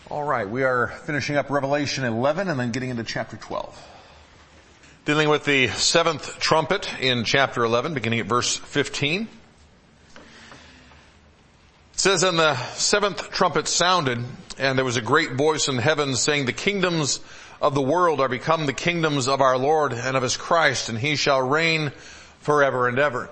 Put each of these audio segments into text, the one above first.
All right, we are finishing up Revelation 11 and then getting into chapter 12. Dealing with the seventh trumpet in chapter 11, beginning at verse 15. It says, "And the seventh trumpet sounded, and there was a great voice in heaven saying, The kingdoms of the world are become the kingdoms of our Lord and of his Christ, and he shall reign forever and ever.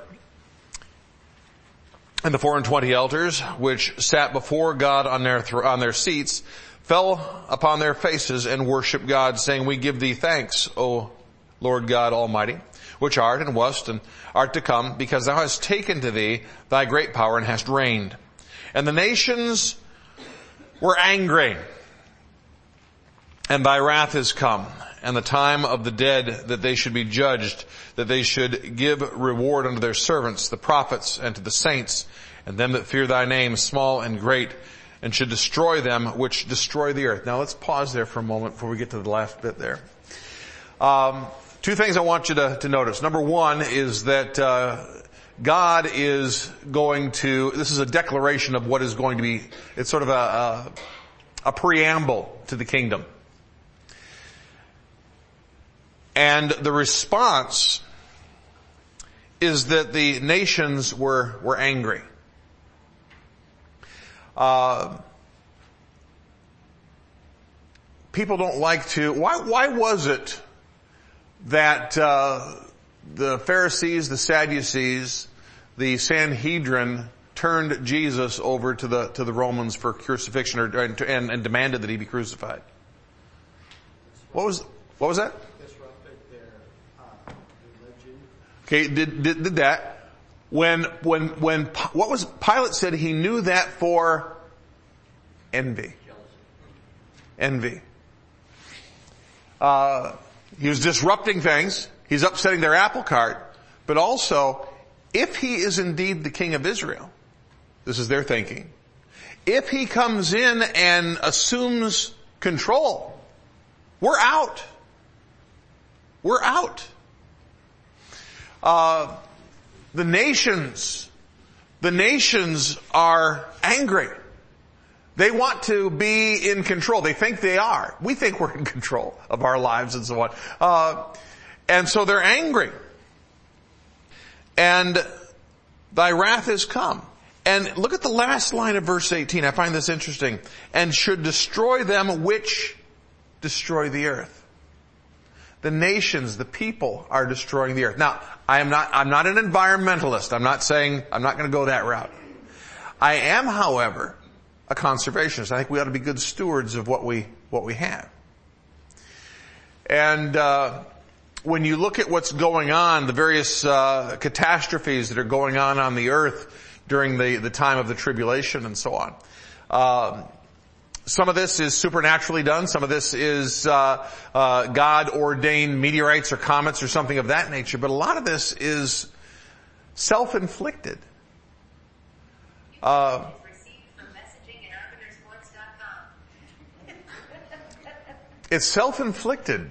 And the 24 elders, which sat before God on their seats, fell upon their faces and worshiped God, saying, We give thee thanks, O Lord God Almighty, which art and wast and art to come, because thou hast taken to thee thy great power and hast reigned. And the nations were angry, and thy wrath is come, and the time of the dead that they should be judged, that they should give reward unto their servants, the prophets, and to the saints, and them that fear thy name, small and great, and should destroy them which destroy the earth." Now let's pause there for a moment before we get to the last bit there. Two things I want you to notice. Number one is that God is going to, this is a declaration of what is going to be, it's sort of a preamble to the kingdom. And the response is that the nations were angry. People don't like to, why was it that the Pharisees, the Sadducees, the Sanhedrin turned Jesus over to the Romans for crucifixion and demanded that he be crucified? What was that? Disrupted their religion. Okay, did that. When what was Pilate said he knew that for envy. Envy. He was disrupting things. He's upsetting their apple cart. But also, if he is indeed the king of Israel, this is their thinking, if he comes in and assumes control, we're out. We're out. The nations are angry. They want to be in control. They think they are. We think we're in control of our lives and so on. And so they're angry. And thy wrath is come. And look at the last line of verse 18. I find this interesting. And should destroy them which destroy the earth. The nations, the people are destroying the earth. Now, I'm not an environmentalist. I'm not going to go that route. I am, however, a conservationist. I think we ought to be good stewards of what we have. And when you look at what's going on, the various catastrophes that are going on the earth during the time of the tribulation and so on, some of this is supernaturally done. Some of this is God-ordained meteorites or comets or something of that nature. But a lot of this is self-inflicted. It's self-inflicted.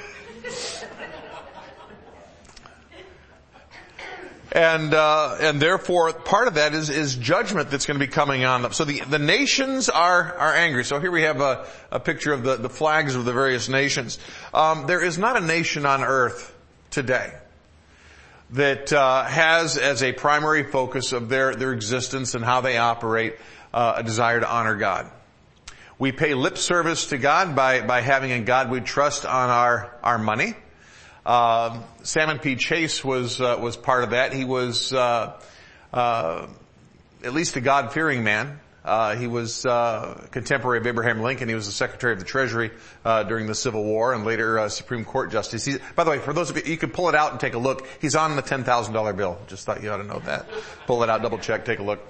And therefore, part of that is judgment that's going to be coming on them. So the nations are angry. So here we have a picture of the flags of the various nations. There is not a nation on earth today that has as a primary focus of their existence and how they operate a desire to honor God. We pay lip service to God by having a God we trust on our money. Salmon P. Chase was part of that. He was, at least a God-fearing man. He was, contemporary of Abraham Lincoln. He was the Secretary of the Treasury, during the Civil War and later, Supreme Court Justice. By the way, for those of you can pull it out and take a look. He's on the $10,000 bill. Just thought you ought to know that. Pull it out, double check, take a look.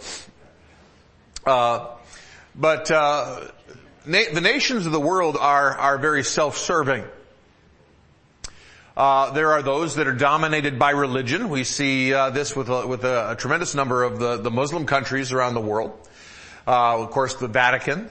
But the nations of the world are very self-serving. There are those that are dominated by religion. We see this with a tremendous number of the Muslim countries around the world. Of course, the Vatican.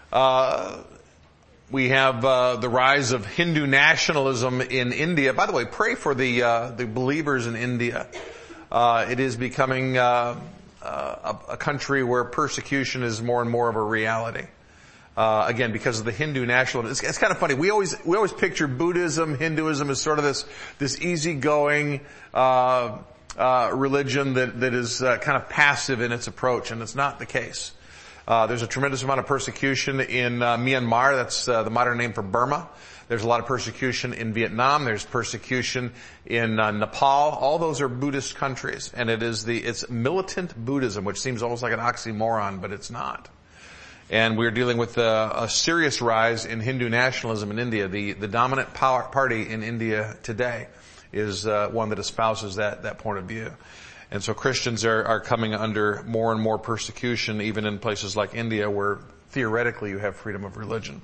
We have the rise of Hindu nationalism in India. By the way, pray for the believers in India. It is becoming a country where persecution is more and more of a reality. Again, because of the Hindu nationalism. It's kind of funny. We always picture Buddhism, Hinduism as sort of this easygoing, religion that is kind of passive in its approach, and it's not the case. There's a tremendous amount of persecution in Myanmar. That's the modern name for Burma. There's a lot of persecution in Vietnam. There's persecution in Nepal. All those are Buddhist countries, and it's militant Buddhism, which seems almost like an oxymoron, but it's not. And we're dealing with a serious rise in Hindu nationalism in India. The dominant party in India today is one that espouses that point of view. And so Christians are coming under more and more persecution, even in places like India, where theoretically you have freedom of religion.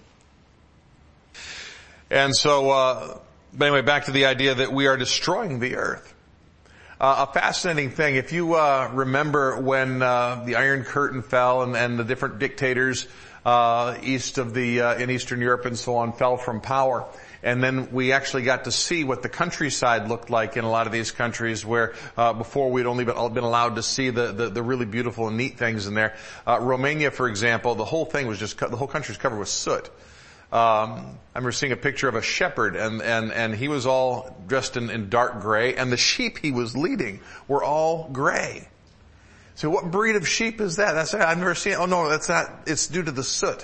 And so, but anyway, back to the idea that we are destroying the earth. A fascinating thing, if you remember when the Iron Curtain fell and the different dictators east of in Eastern Europe and so on fell from power, and then we actually got to see what the countryside looked like in a lot of these countries where before we'd only been allowed to see the really beautiful and neat things in there. Romania, for example, the whole thing was the whole country was covered with soot. I remember seeing a picture of a shepherd and he was all dressed in dark gray, and the sheep he was leading were all gray. So what breed of sheep is that? I've never seen it. Oh no, that's not, it's due to the soot.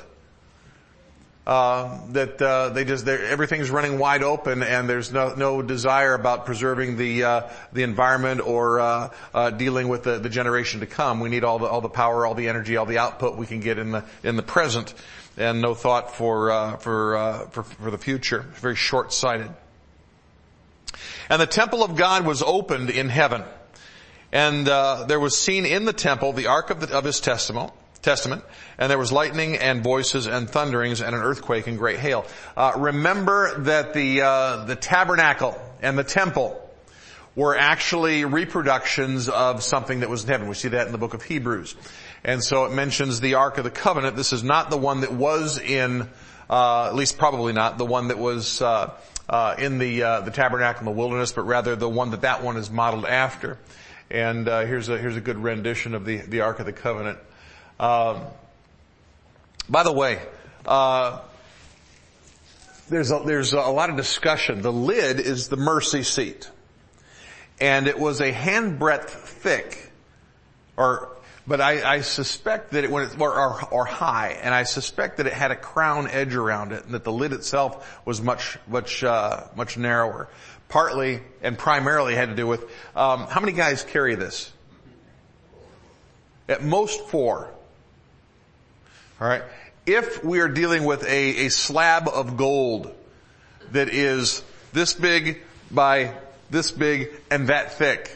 Everything's running wide open, and there's no desire about preserving the environment or dealing with the generation to come. We need all the power, all the energy, all the output we can get in the present, and no thought for the future. Very short-sighted. And the temple of God was opened in heaven, and there was seen in the temple the ark of his testament, and there was lightning and voices and thunderings and an earthquake and great hail. Remember that the tabernacle and the temple were actually reproductions of something that was in heaven. We see that in the book of Hebrews. And so it mentions the Ark of the Covenant. This is not the one that was in, at least probably not, the one that was in the tabernacle in the wilderness, but rather the one that one is modeled after. And here's a good rendition of the Ark of the Covenant. By the way, there's a lot of discussion. The lid is the mercy seat, and it was a handbreadth thick, but I suspect that or high, and I suspect that it had a crown edge around it, and that the lid itself was much narrower. Partly and primarily had to do with how many guys carry this? At most 4. All right. If we are dealing with a slab of gold that is this big by this big and that thick.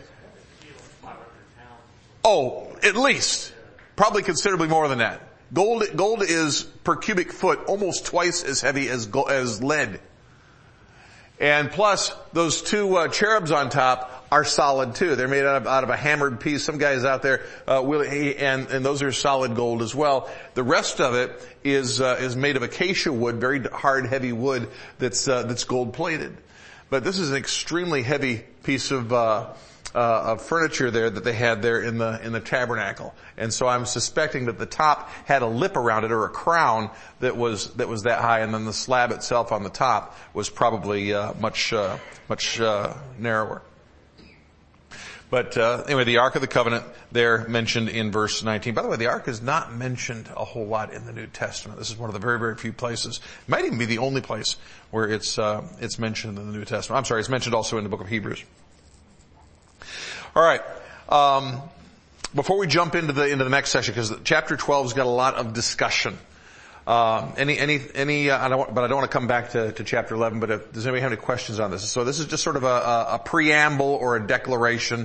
Oh, at least. Probably considerably more than that. Gold is per cubic foot almost twice as heavy as lead. And plus, those 2 cherubs on top are solid too. They're made out of a hammered piece. Some guys out there and those are solid gold as well. The rest of it is made of acacia wood, very hard, heavy wood that's gold plated. But this is an extremely heavy piece of furniture there that they had there in the tabernacle. And so I'm suspecting that the top had a lip around it, or a crown that was that high, and then the slab itself on the top was probably much narrower. But anyway, the Ark of the Covenant there mentioned in verse 19. By the way, the Ark is not mentioned a whole lot in the New Testament. This is one of the very, very few places. It might even be the only place where it's mentioned in the New Testament. I'm sorry, it's mentioned also in the book of Hebrews. All right. Before we jump into the next section, because chapter 12's got a lot of discussion. I don't want to come back to chapter 11, but does anybody have any questions on this? So this is just sort of a preamble or a declaration,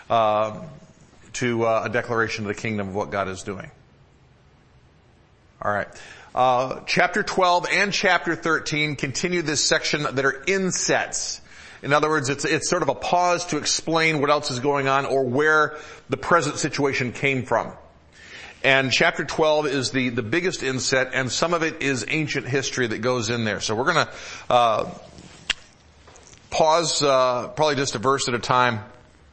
to a declaration of the kingdom of what God is doing. All right. Chapter 12 and chapter 13 continue this section that are insets. In other words, it's sort of a pause to explain what else is going on or where the present situation came from. And chapter 12 is the biggest inset, and some of it is ancient history that goes in there. So we're going to pause probably just a verse at a time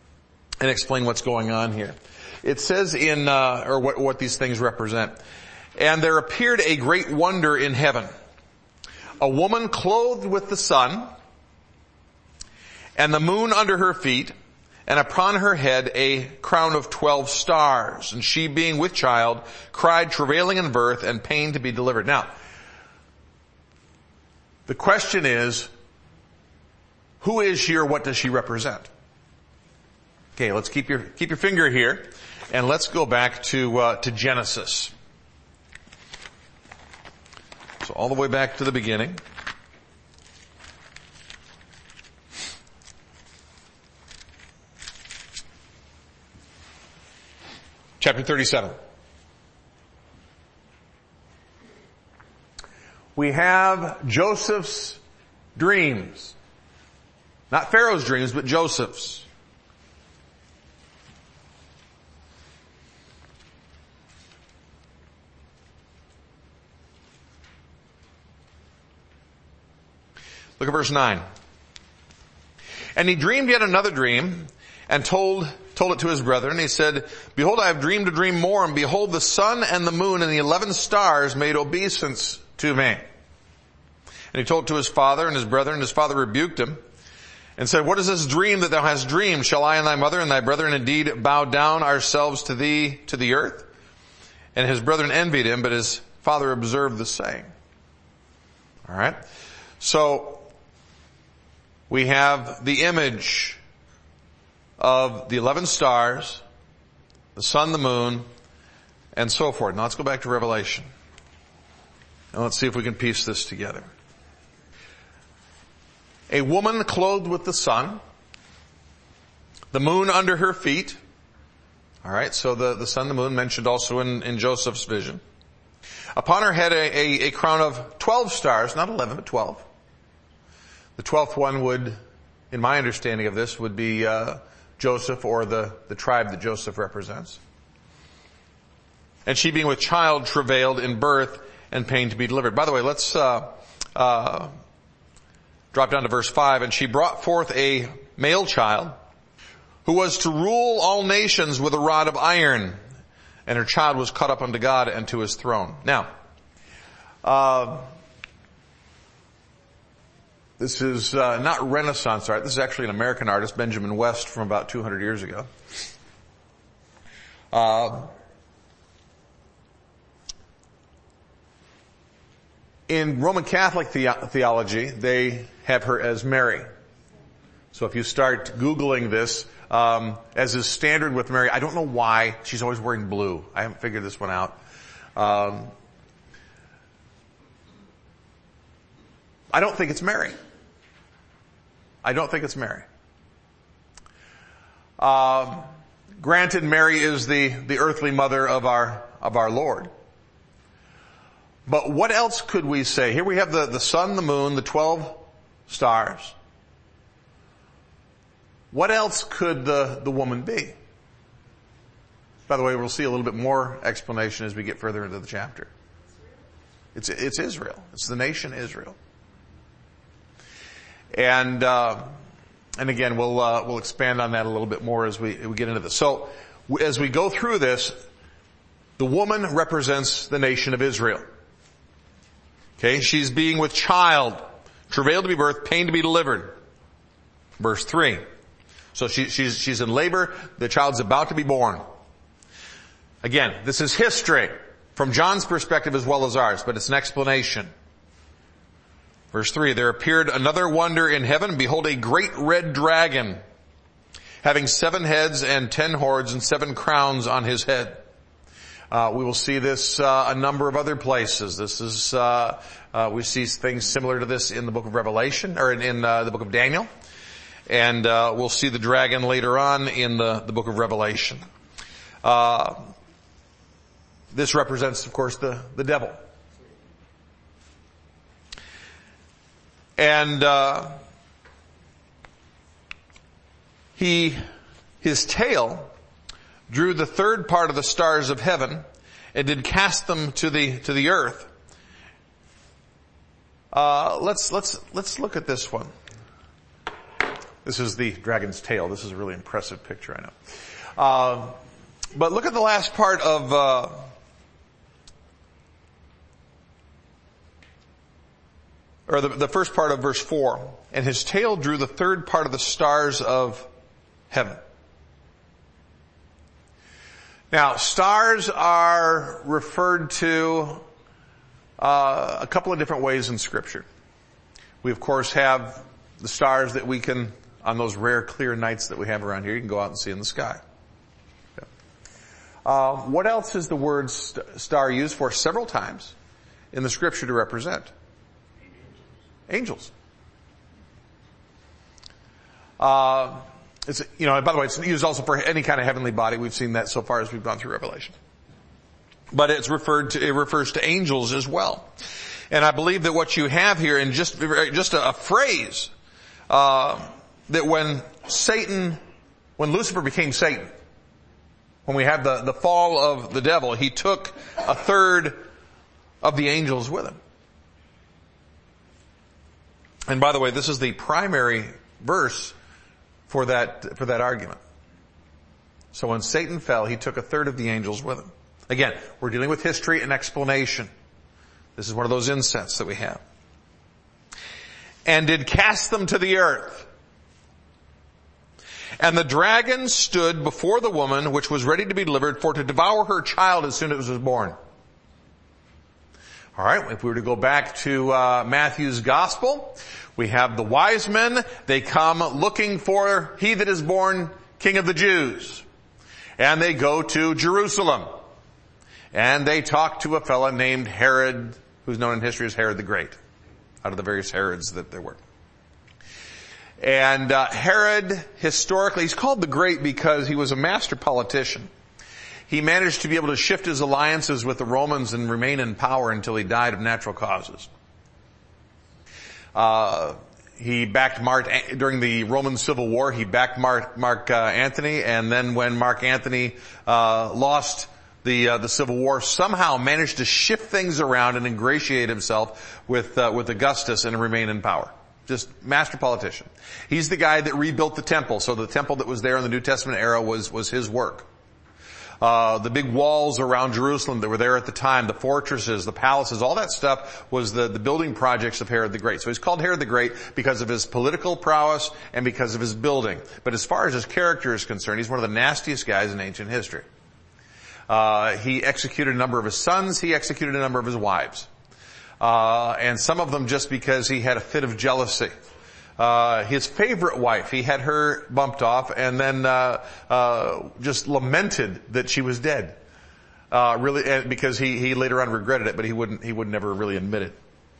and explain what's going on here. It says in or what these things represent. And there appeared a great wonder in heaven. A woman clothed with the sun, and the moon under her feet, and upon her head a crown of 12 stars. And she, being with child, cried, travailing in birth, and pain to be delivered. Now, the question is, who is she, or what does she represent? Okay, let's keep your finger here, and let's go back to Genesis. So all the way back to the beginning. Chapter 37. We have Joseph's dreams. Not Pharaoh's dreams, but Joseph's. Look at verse 9. And he dreamed yet another dream, and told it to his brethren. He said, behold, I have dreamed a dream more, and behold, the sun and the moon and the 11 stars made obeisance to me. And he told it to his father and his brethren, and his father rebuked him, and said, what is this dream that thou hast dreamed? Shall I and thy mother and thy brethren indeed bow down ourselves to thee to the earth? And his brethren envied him, but his father observed the saying. All right. So we have the image of the 11 stars, the sun, the moon, and so forth. Now let's go back to Revelation. And let's see if we can piece this together. A woman clothed with the sun, the moon under her feet. All right, so the sun, the moon mentioned also in Joseph's vision. Upon her head a crown of 12 stars, not 11, but 12. The 12th one would, in my understanding of this, would be Joseph, or the tribe that Joseph represents. And she, being with child, travailed in birth and pain to be delivered. By the way, let's drop down to verse 5. And she brought forth a male child who was to rule all nations with a rod of iron. And her child was caught up unto God and to his throne. Now, this is not Renaissance art. This is actually an American artist, Benjamin West, from about 200 years ago. In Roman Catholic theology, they have her as Mary. So if you start Googling this, as is standard with Mary, I don't know why she's always wearing blue. I haven't figured this one out. I don't think it's Mary. I don't think it's Mary. Granted, Mary is the earthly mother of our Lord. But what else could we say? Here we have the sun, the moon, the 12 stars. What else could the woman be? By the way, we'll see a little bit more explanation as we get further into the chapter. It's Israel. It's the nation Israel. And again, we'll expand on that a little bit more as we get into this. So, as we go through this, the woman represents the nation of Israel. Okay, she's being with child, travail to be birthed, pain to be delivered. Verse 3. So she's in labor, the child's about to be born. Again, this is history from John's perspective as well as ours, but it's an explanation. Verse 3, there appeared another wonder in heaven, and behold, a great red dragon, having 7 heads and 10 horns and 7 crowns on his head. We will see this a number of other places. This is we see things similar to this in the book of Revelation, or in the book of Daniel. And we'll see the dragon later on in the book of Revelation. This represents, of course, the devil. And his tail drew the third part of the stars of heaven and did cast them to the earth. Let's look at this one. This is the dragon's tail. This is a really impressive picture, I know. But look at the last part of or the first part of verse 4. And his tail drew the third part of the stars of heaven. Now, stars are referred to a couple of different ways in Scripture. We, of course, have the stars that we can, on those rare clear nights that we have around here, you can go out and see in the sky. What else is the word star used for several times in the Scripture to represent? Angels. It's, by the way, it's used also for any kind of heavenly body. We've seen that so far as we've gone through Revelation. But it refers to angels as well. And I believe that what you have here in just a phrase, that when Lucifer became Satan, when we have the fall of the devil, he took a third of the angels with him. And by the way, this is the primary verse for that argument. So when Satan fell, he took a third of the angels with him. Again, we're dealing with history and explanation. This is one of those insets that we have. And did cast them to the earth. And the dragon stood before the woman which was ready to be delivered for to devour her child as soon as it was born. All right, if we were to go back to Matthew's gospel, we have the wise men. They come looking for he that is born King of the Jews. And they go to Jerusalem. And they talk to a fellow named Herod, who's known in history as Herod the Great, out of the various Herods that there were. And Herod, historically, he's called the Great because he was a master politician. He managed to be able to shift his alliances with the Romans and remain in power until he died of natural causes. He backed during the Roman Civil War, he backed Mark Antony, and then when Mark Antony lost the Civil War, somehow managed to shift things around and ingratiate himself with Augustus and remain in power. Just master politician. He's the guy that rebuilt the temple. So the temple that was there in the New Testament era was his work. The big walls around Jerusalem that were there at the time, the fortresses, the palaces, all that stuff was the building projects of Herod the Great. So he's called Herod the Great because of his political prowess and because of his building. But as far as his character is concerned, he's one of the nastiest guys in ancient history. He executed a number of his sons. He executed a number of his wives. And some of them just because he had a fit of jealousy. His favorite wife, he had her bumped off and then, just lamented that she was dead. Really, because he later on regretted it, but he would never really admit it.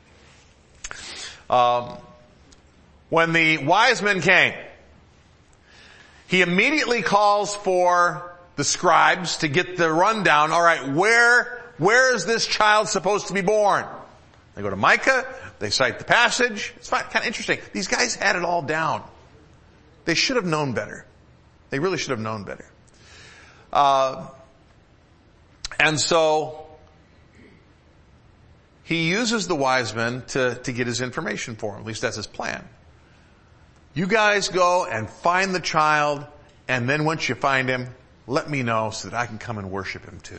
When the wise men came, he immediately calls for the scribes to get the rundown. All right, where is this child supposed to be born? They go to Micah. They cite the passage. It's kind of interesting. These guys had it all down. They should have known better. They really should have known better. And so he uses the wise men to get his information for him. At least that's his plan. You guys go and find the child, and then once you find him, let me know so that I can come and worship him too.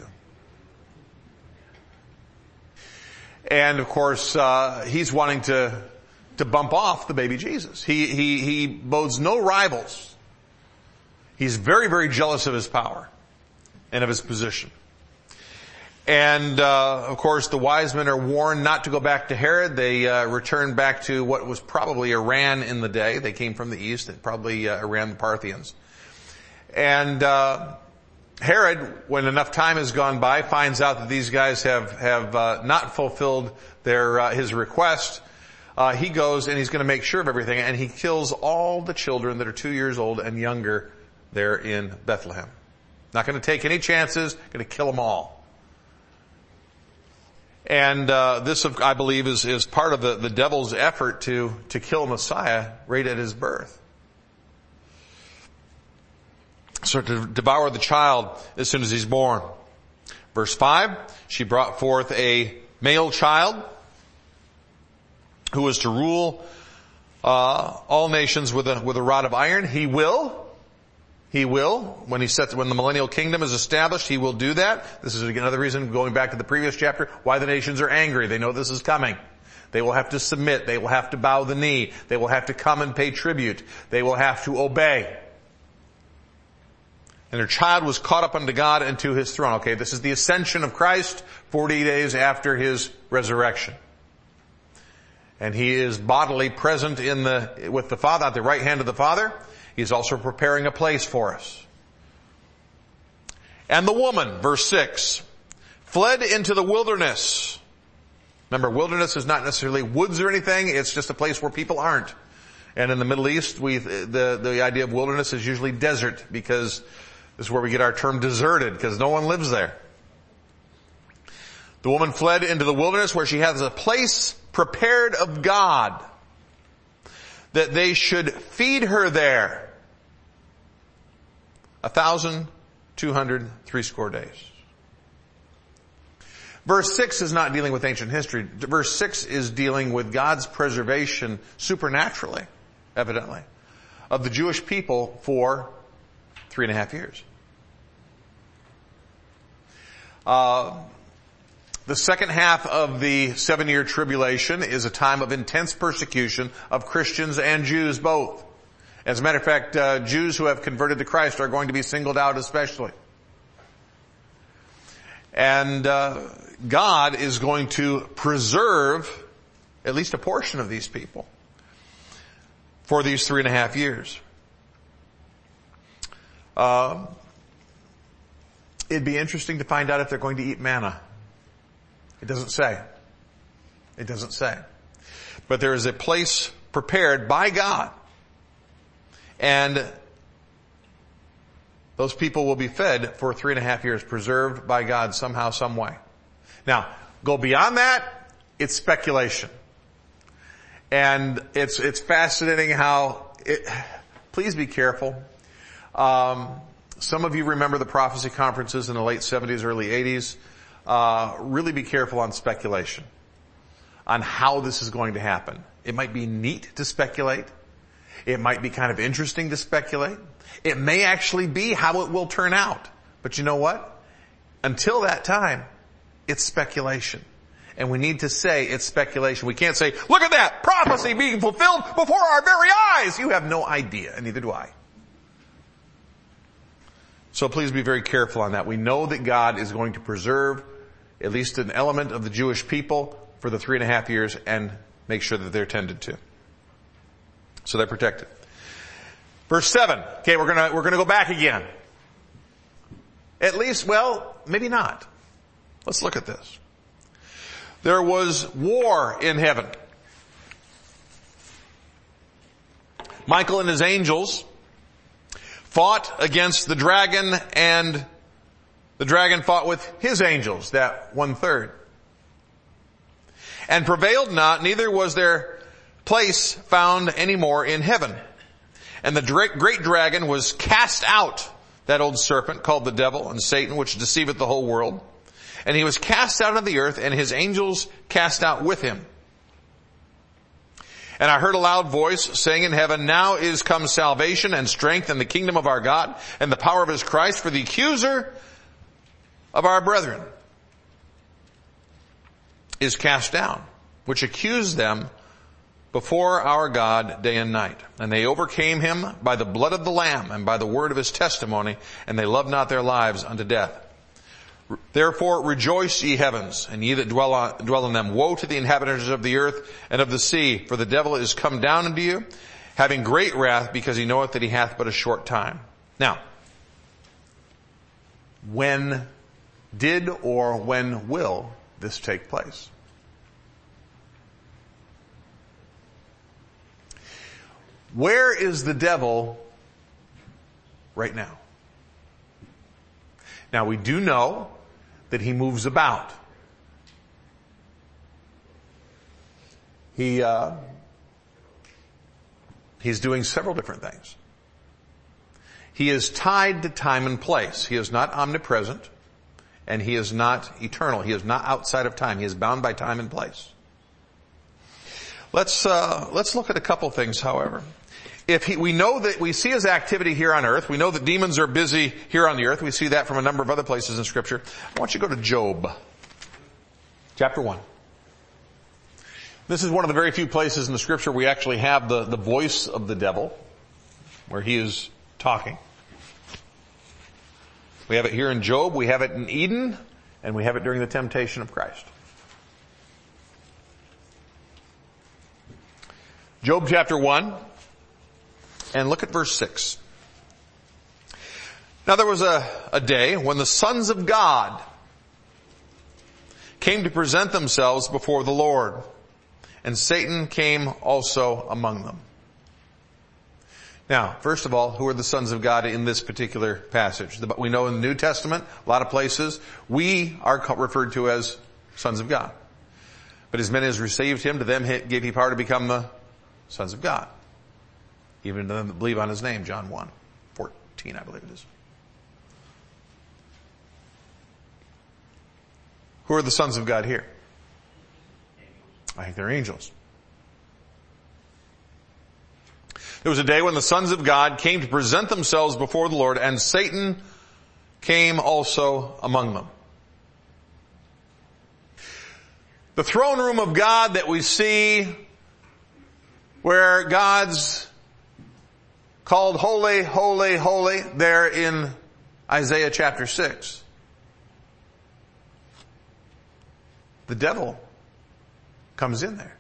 And of course, he's wanting to bump off the baby Jesus. He bodes no rivals. He's very, very jealous of his power and of his position. And, of course, the wise men are warned not to go back to Herod. They, return back to what was probably Iran in the day. They came from the east, and probably, Iran, the Parthians. And, Herod, when enough time has gone by, finds out that these guys have not fulfilled his request. He goes and he's going to make sure of everything, and he kills all the children that are 2 years old and younger there in Bethlehem. Not going to take any chances, going to kill them all. And this, I believe, is part of the devil's effort to kill Messiah right at his birth. So to devour the child as soon as he's born. Verse 5, she brought forth a male child who was to rule all nations with a rod of iron. He will. When the millennial kingdom is established, he will do that. This is another reason, going back to the previous chapter, why the nations are angry. They know this is coming. They will have to submit. They will have to bow the knee. They will have to come and pay tribute. They will have to obey. And their child was caught up unto God and to his throne. Okay, this is the ascension of Christ 40 days after his resurrection. And he is bodily present with the Father, at the right hand of the Father. He's also preparing a place for us. And the woman, verse 6, fled into the wilderness. Remember, wilderness is not necessarily woods or anything. It's just a place where people aren't. And in the Middle East, the idea of wilderness is usually desert, because this is where we get our term deserted, because no one lives there. The woman fled into the wilderness where she has a place prepared of God, that they should feed her there 1,260 days. Verse 6 is not dealing with ancient history. Verse 6 is dealing with God's preservation supernaturally, evidently, of the Jewish people for 3.5 years. The second half of the 7-year tribulation is a time of intense persecution of Christians and Jews both. As a matter of fact, Jews who have converted to Christ are going to be singled out especially. And God is going to preserve at least a portion of these people for these 3.5 years. It'd be interesting to find out if they're going to eat manna. It doesn't say. It doesn't say. But there is a place prepared by God. And those people will be fed for 3.5 years, preserved by God somehow, some way. Now, go beyond that, it's speculation. And it's fascinating how please be careful. Some of you remember the prophecy conferences in the late 70s, early 80s. Really be careful on speculation, on how this is going to happen. It might be neat to speculate. It might be kind of interesting to speculate. It may actually be how it will turn out. But you know what? Until that time, it's speculation. And we need to say it's speculation. We can't say, look at that prophecy being fulfilled before our very eyes. You have no idea, and neither do I. So please be very careful on that. We know that God is going to preserve at least an element of the Jewish people for the 3.5 years and make sure that they're tended to. So they're protected. Verse 7. Okay, we're gonna go back again. At least, well, maybe not. Let's look at this. There was war in heaven. Michael and his angels fought against the dragon, and the dragon fought with his angels, that 1/3. And prevailed not, neither was their place found any more in heaven. And the great dragon was cast out, that old serpent called the devil and Satan, which deceiveth the whole world. And he was cast out of the earth, and his angels cast out with him. And I heard a loud voice saying in heaven, now is come salvation and strength and the kingdom of our God and the power of his Christ, for the accuser of our brethren is cast down, which accused them before our God day and night. And they overcame him by the blood of the Lamb and by the word of his testimony, and they loved not their lives unto death. Therefore rejoice, ye heavens, and ye that dwell in them. Woe to the inhabitants of the earth and of the sea, for the devil is come down unto you, having great wrath, because he knoweth that he hath but a short time. Now, when did or when will this take place? Where is the devil right now? Now, we do know that he moves about. He's doing several different things. He is tied to time and place. He is not omnipresent, and he is not eternal. He is not outside of time. He is bound by time and place. Let's look at a couple things, however. We know that we see his activity here on earth. We know that demons are busy here on the earth. We see that from a number of other places in Scripture. I want you to go to Job, chapter 1. This is one of the very few places in the scripture we actually have the voice of the devil, where he is talking. We have it here in Job, we have it in Eden, and we have it during the temptation of Christ. Job chapter 1, and look at verse 6. Now there was a day when the sons of God came to present themselves before the Lord, and Satan came also among them. Now, first of all, who are the sons of God in this particular passage? We know in the New Testament, a lot of places, we are referred to as sons of God. But as many as received him, to them gave he power to become the sons of God. Even to them that believe on his name, John 1:14, I believe it is. Who are the sons of God here? I think they're angels. There was a day when the sons of God came to present themselves before the Lord, and Satan came also among them. The throne room of God that we see, where God's called holy, holy, holy, there in Isaiah chapter 6. The devil comes in there.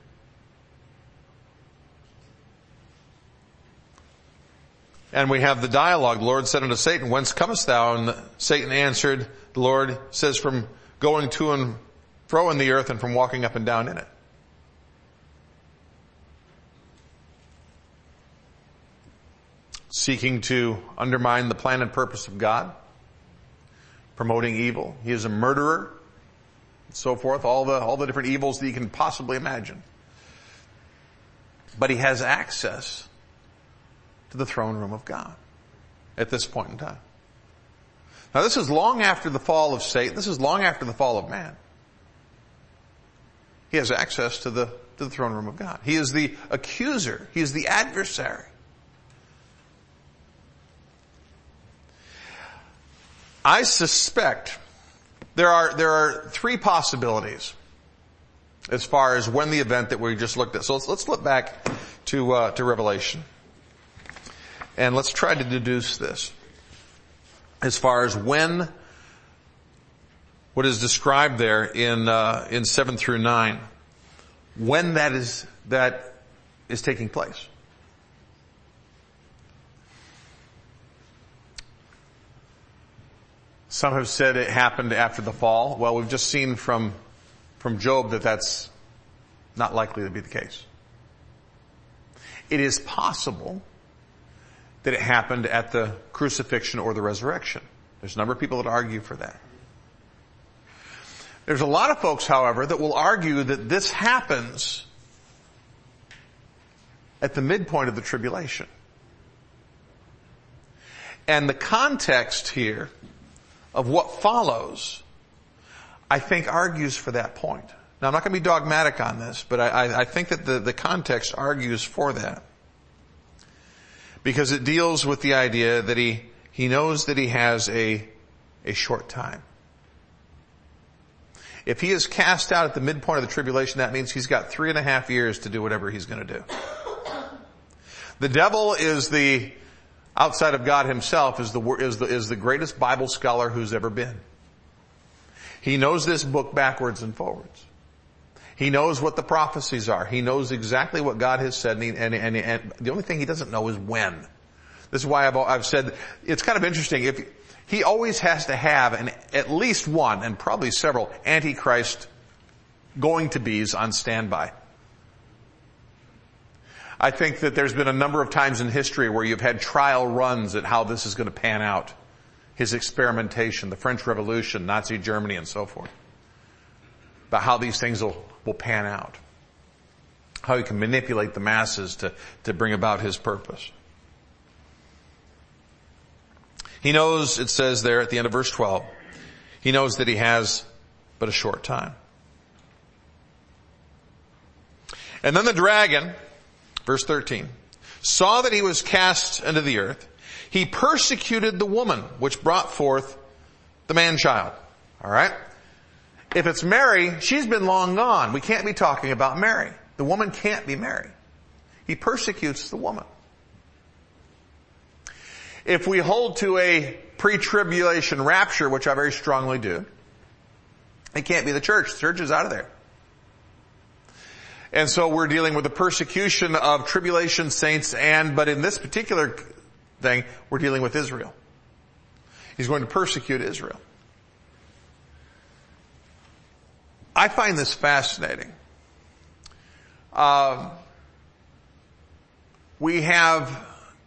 And we have the dialogue. The Lord said unto Satan, whence comest thou? And Satan answered, the Lord says, from going to and fro in the earth and from walking up and down in it. Seeking to undermine the plan and purpose of God. Promoting evil. He is a murderer. And so forth. All the different evils that you can possibly imagine. But he has access to the throne room of God at this point in time. Now this is long after the fall of Satan. This is long after the fall of man. He has access to the throne room of God. He is the accuser. He is the adversary. I suspect there are three possibilities as far as when the event that we just looked at. So let's flip back to Revelation. And let's try to deduce this as far as when what is described there in 7 through 9, when that is taking place. Some have said it happened after the fall. Well, we've just seen from Job that that's not likely to be the case. It is possible that it happened at the crucifixion or the resurrection. There's a number of people that argue for that. There's a lot of folks, however, that will argue that this happens at the midpoint of the tribulation. And the context here of what follows, I think, argues for that point. Now, I'm not going to be dogmatic on this, but I think that the context argues for that. Because it deals with the idea that he knows that he has a short time. If he is cast out at the midpoint of the tribulation, that means he's got 3.5 years to do whatever he's going to do. The devil is outside of God himself, is the greatest Bible scholar who's ever been. He knows this book backwards and forwards. He knows what the prophecies are. He knows exactly what God has said, and the only thing he doesn't know is when. This is why I've said, it's kind of interesting. He always has to have at least one, and probably several, Antichrist going to be's on standby. I think that there's been a number of times in history where you've had trial runs at how this is going to pan out. His experimentation, the French Revolution, Nazi Germany, and so forth. About how these things will pan out. How he can manipulate the masses to bring about his purpose. He knows, it says there at the end of verse 12, he knows that he has but a short time. And then the dragon, verse 13, saw that he was cast into the earth. He persecuted the woman which brought forth the man-child. All right? If it's Mary, she's been long gone. We can't be talking about Mary. The woman can't be married. He persecutes the woman. If we hold to a pre-tribulation rapture, which I very strongly do, it can't be the church. The church is out of there. And so we're dealing with the persecution of tribulation saints, but in this particular thing, we're dealing with Israel. He's going to persecute Israel. I find this fascinating. We have,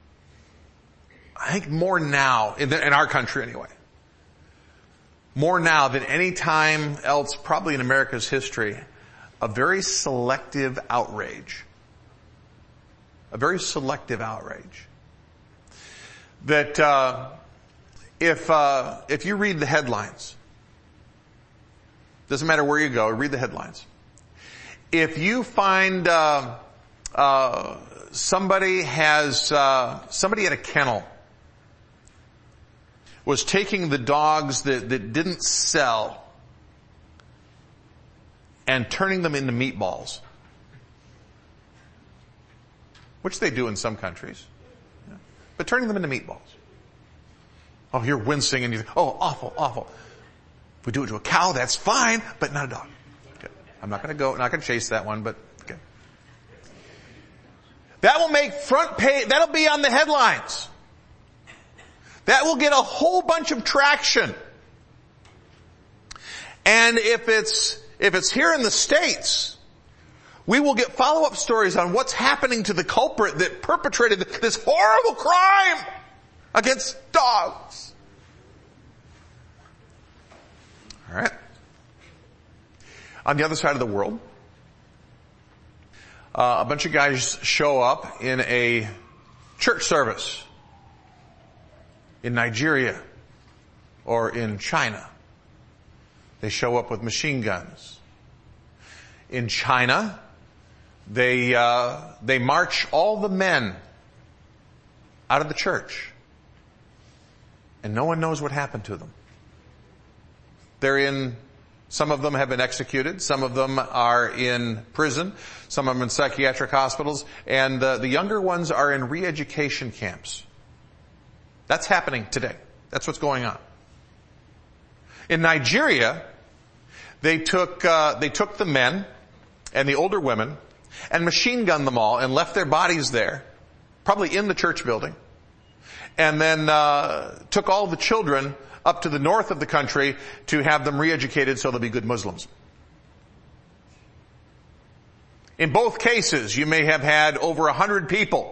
I think more now, in our country anyway, more now than any time else probably in America's history, a very selective outrage. A very selective outrage. That if you read the headlines, doesn't matter where you go, read the headlines. If you find somebody at a kennel was taking the dogs that didn't sell and turning them into meatballs, which they do in some countries, but turning them into meatballs. Oh, you're wincing and you think, oh, awful, awful. If we do it to a cow, that's fine, but not a dog. Okay. I'm not going to chase that one, but okay. That will make front page, that'll be on the headlines. That will get a whole bunch of traction. And if it's here in the States, we will get follow-up stories on what's happening to the culprit that perpetrated this horrible crime against dogs. All right. On the other side of the world, a bunch of guys show up in a church service in Nigeria or in China. They show up with machine guns. In China, they march all the men out of the church. And no one knows what happened to them. Some of them have been executed. Some of them are in prison. Some of them in psychiatric hospitals. And the younger ones are in re-education camps. That's happening today. That's what's going on. In Nigeria, they took the men and the older women and machine gunned them all and left their bodies there, probably in the church building, and then took all the children up to the north of the country to have them re-educated so they'll be good Muslims. In both cases, you may have had over 100 people.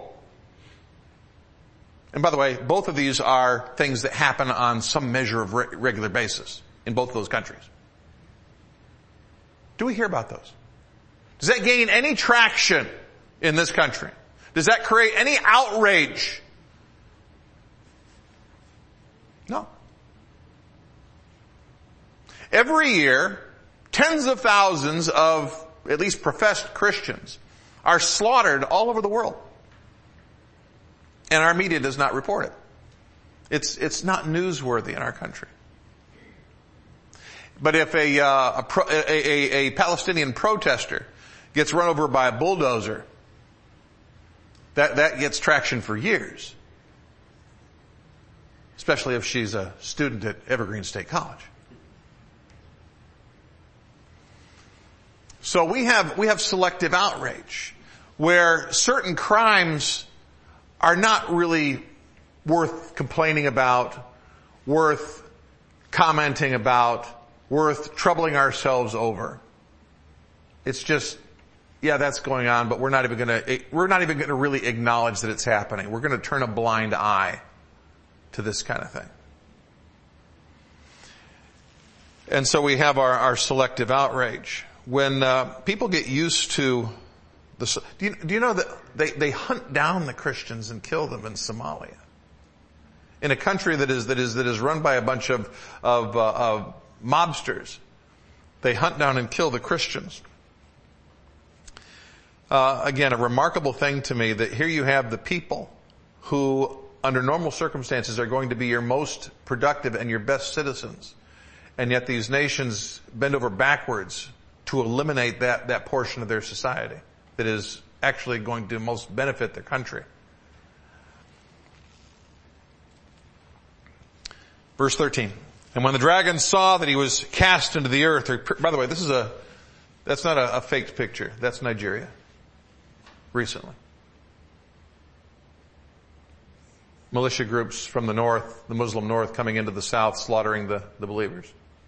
And by the way, both of these are things that happen on some measure of regular basis in both of those countries. Do we hear about those? Does that gain any traction in this country? Does that create any outrage? No. Every year, tens of thousands of at least professed Christians are slaughtered all over the world. And our media does not report it. It's not newsworthy in our country. But if a Palestinian protester gets run over by a bulldozer, that gets traction for years. Especially if she's a student at Evergreen State College. So we have selective outrage where certain crimes are not really worth complaining about, worth commenting about, worth troubling ourselves over. It's just, yeah, that's going on, but we're not even going to really acknowledge that it's happening. We're going to turn a blind eye to this kind of thing. And so we have our selective outrage. When people get used to do you know that they hunt down the Christians and kill them in Somalia? In a country that is run by a bunch of mobsters, they hunt down and kill the Christians. Again, a remarkable thing to me that here you have the people who, under normal circumstances, are going to be your most productive and your best citizens, and yet these nations bend over backwards to eliminate that portion of their society. that is actually going to most benefit their country. Verse 13. And when the dragon saw that he was cast into the earth, by the way, that's not a faked picture. That's Nigeria. Recently. Militia groups from the north, the Muslim north, coming into the south, slaughtering the believers.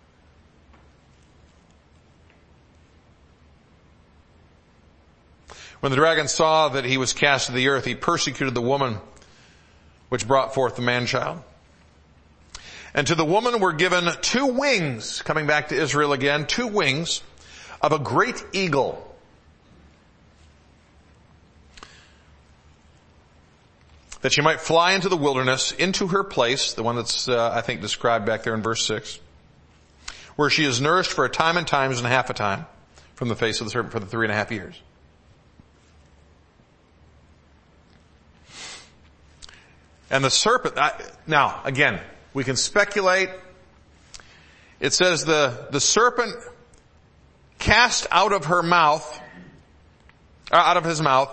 When the dragon saw that he was cast to the earth, he persecuted the woman which brought forth the man-child. And to the woman were given 2 wings, coming back to Israel again, 2 wings of a great eagle. That she might fly into the wilderness, into her place, the one that's, I think, described back there in verse 6, where she is nourished for a time and times and half a time from the face of the serpent for the 3.5 years. And the serpent, now, again, we can speculate. It says the serpent cast out of her mouth, out of his mouth,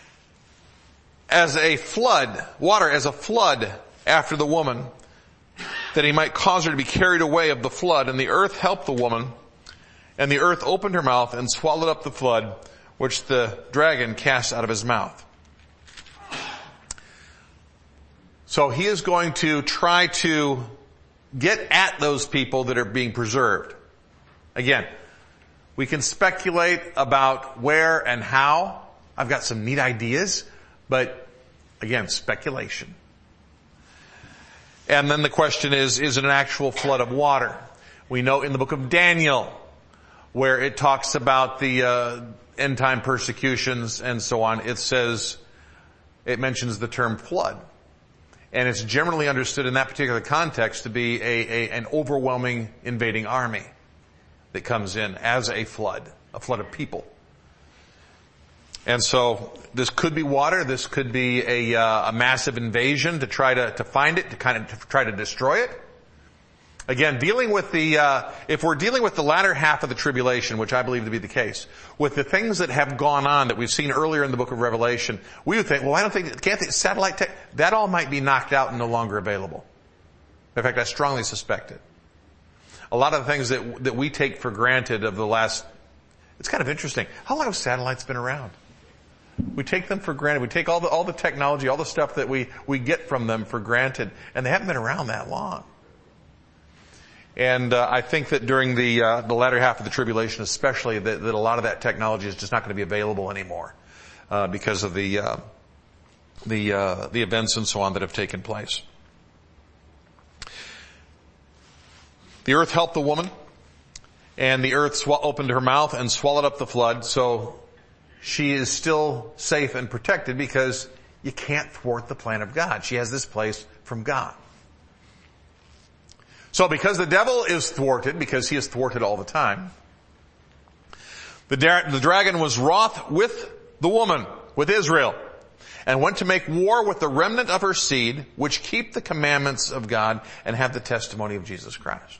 as a flood, water as a flood after the woman, that he might cause her to be carried away of the flood. And the earth helped the woman, and the earth opened her mouth and swallowed up the flood, which the dragon cast out of his mouth. So he is going to try to get at those people that are being preserved. Again, we can speculate about where and how. I've got some neat ideas, but again, speculation. And then the question is it an actual flood of water? We know in the book of Daniel, where it talks about the end time persecutions and so on, it mentions the term flood. And it's generally understood in that particular context to be an overwhelming invading army that comes in as a flood of people. And so this could be water. This could be a massive invasion to try to find it, to try to destroy it. Again, if we're dealing with the latter half of the tribulation, which I believe to be the case, with the things that have gone on that we've seen earlier in the book of Revelation, we would think, well, satellite tech, that all might be knocked out and no longer available. In fact, I strongly suspect it. A lot of the things that we take for granted of the last, it's kind of interesting. How long have satellites been around? We take them for granted. We take all the technology, all the stuff that we get from them for granted, and they haven't been around that long. And I think that during the latter half of the tribulation, especially, that a lot of that technology is just not going to be available anymore because of the events and so on that have taken place. The earth helped the woman, and the earth opened her mouth and swallowed up the flood. So she is still safe and protected because you can't thwart the plan of God. She has this place from God. So because the devil is thwarted, because he is thwarted all the time, the dragon was wroth with the woman, with Israel, and went to make war with the remnant of her seed, which keep the commandments of God and have the testimony of Jesus Christ.